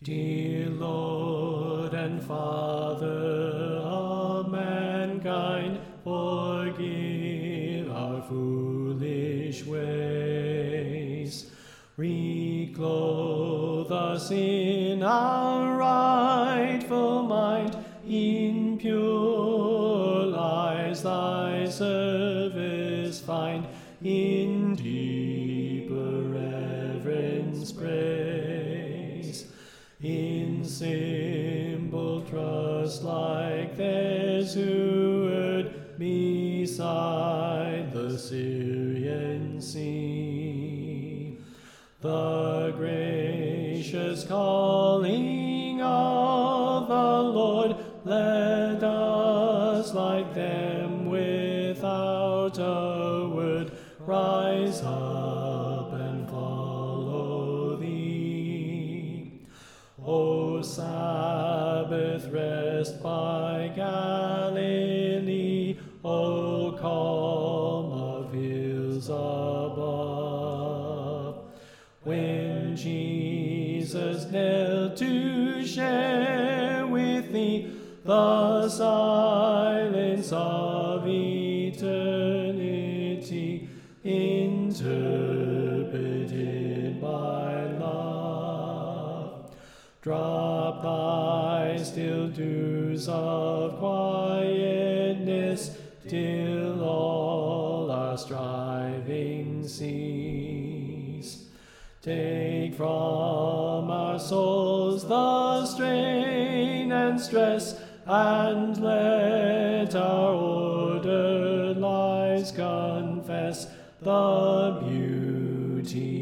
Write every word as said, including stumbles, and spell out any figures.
Dear Lord and Father of mankind, forgive our foolish ways. Reclothe us in our rightful mind, in pure lives thy service find, in deeper reverence praise, in simple trust like theirs who erred beside the Syrian sea. The gracious calling of the Lord, let us like them without a word rise up and follow thee. O Sabbath rest by Galilee, O calm of hills above. When Jesus knelt to share with thee the silence of eternity, interpreted by love, drop thy still dews of quietness till all our striving cease. Take from our souls the strain and stress, and let our ordered lives confess the beauty